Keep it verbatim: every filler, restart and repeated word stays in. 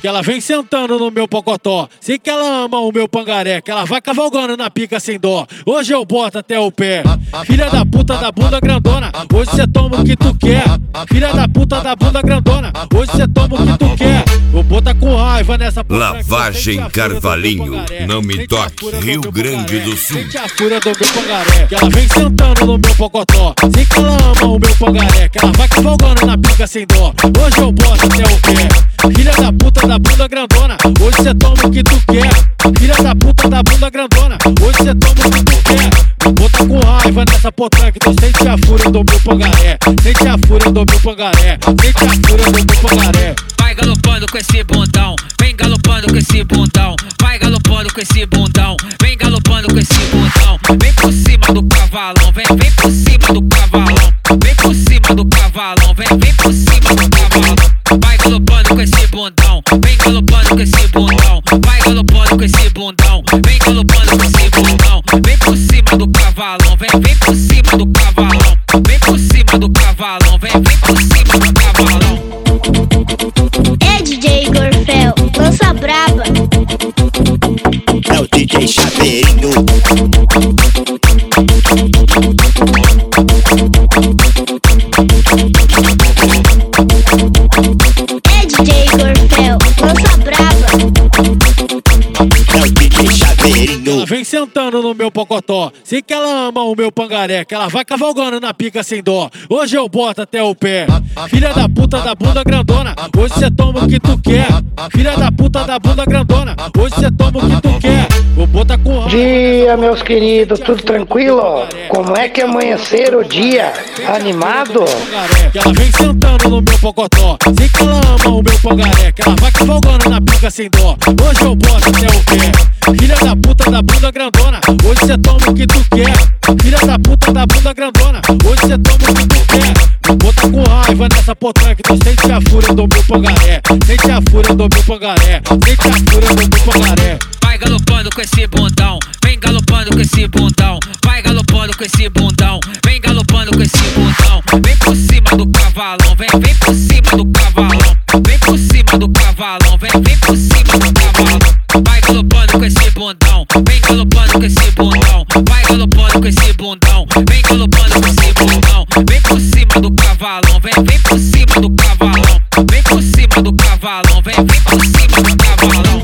Que ela vem sentando no meu pocotó. Sei que ela ama o meu pangaré. Que ela vai cavalgando na pica sem dó. Hoje eu boto até o pé. Filha da puta da bunda grandona, hoje cê toma o que tu quer. Filha da puta da bunda grandona, hoje cê toma o que tu quer. Vou botar com raiva nessa puta. Lavagem Carvalhinho, não me toque, Rio Grande do Sul. Sente a fúria do meu pangaré. Que ela vem sentando no meu pocotó. Sei que ela ama o meu pangaré. Que ela vai cavalgando na pica sem dó. Hoje eu boto até o pé. Filha da puta da bunda grandona, hoje cê toma o que tu quer. Filha da puta da bunda grandona, hoje cê toma o que tu quer. Vou botar com raiva nessa potranca. Então sente a fúria do meu pangaré. Sente a fúria do meu pangaré. Sente a fúria do meu pangaré. Vai galopando com esse bundão, vem galopando com esse bundão. Vai galopando com esse bundão, vem galopando com esse bundão. Vem por cima do cavalão, vem, vem por cima do cavalão. Vem por cima do cavalão, vem, vem por cima do cavalão. Vai galopando com esse bundão, vem galopando com esse bundão. Vai galopando com esse bundão, vem galopando com esse bundão. Vem por cima do cavalão, vem, vem por cima do cavalão. Vem por cima do cavalão, vem, vem por cima do cavalão. É D J Gorfel, lança braba. É o D J Chaveirinho. É D J Gorfel, lança braba. É o D J Chaveirinho. Ela vem sentando no meu pocotó. Sei que ela ama o meu pangaré. Que ela vai cavalgando na pica sem dó. Hoje eu boto até o pé. Filha da puta da bunda grandona, hoje cê toma o que tu quer. Filha da puta da bunda grandona, hoje cê toma o que tu quer. Vou botar com raiva. Dia, meus queridos, tudo tranquilo? Como é que amanhecer o dia? Animado? Que ela vem sentando no meu pocotó. Sei que ela ama o meu pangaré. Que ela vai cavalgando na pica sem dó. Hoje eu boto até o pé. Filha da puta da bunda grandona, hoje cê toma o que tu quer. Filha da puta da bunda grandona, hoje cê toma o que tu quer. Vou botar com raiva nessa potranca. Então sente a fúria do meu pangaré. Sente a fúria do meu pangaré. Sente a fúria do meu pangaré. Vai galopando com esse bundão, vem galopando com esse bundão. Vai galopando com esse bundão, vem galopando com esse bundão. Vem por cima do cavalão, vem, vem por cima do cavalão. Vem por cima do cavalão, vem, vem por cima do cavalão. Vai galopando com esse bundão, vem galopando com esse bundão. Vai galopando com esse bundão, vem galopando com esse bundão. Vem por cima do cavalão, vem, vem por cima do cavalão. Vem por cima do cavalão, vem, vem por cima do cavalão.